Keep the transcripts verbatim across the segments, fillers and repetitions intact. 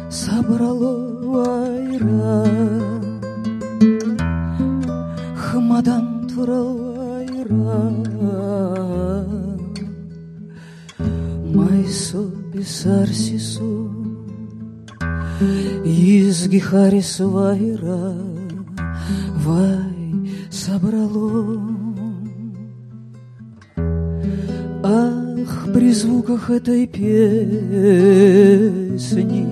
собрало вайра, хмадан турал вайра, майсо бисарсисо, изги харис вайра, вай собрало. Ах, при звуках этой песни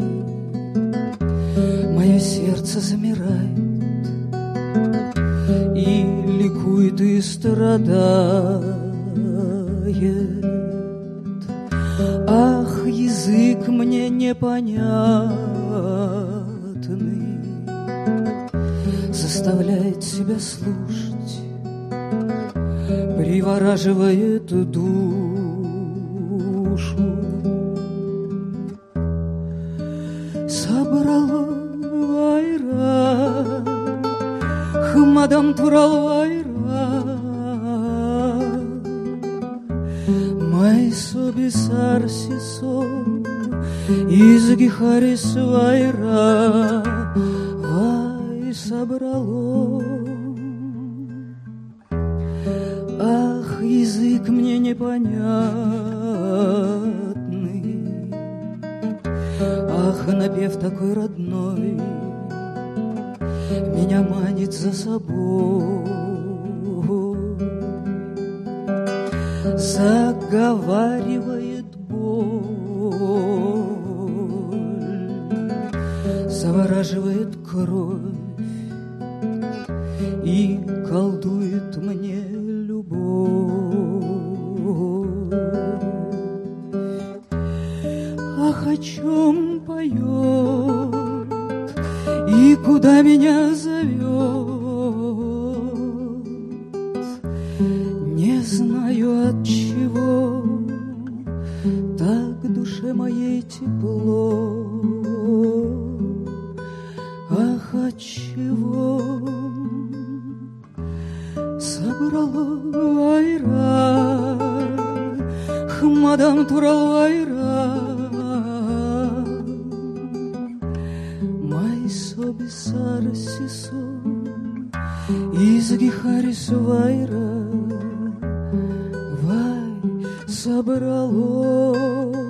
мое сердце замирает и ликует и страдает. Ах, язык мне непонятный заставляет себя слушать, привораживает душу. Собрало вайра, хмадам турал вайра, майсо бисарсисо, изги харис вайра, вай собрало. Ах, язык мне непонятный, ах, напев такой родной меня манит за собой, заговаривает боль, завораживает кровь и колдует мне любовь. Ах, о чем поет и куда меня зовет, не знаю от чего так душе моей тепло. Ах, от чего собрало вайра, хмадан турал вайра, майсо бисарсисо, изги харис вайра, вай собрало.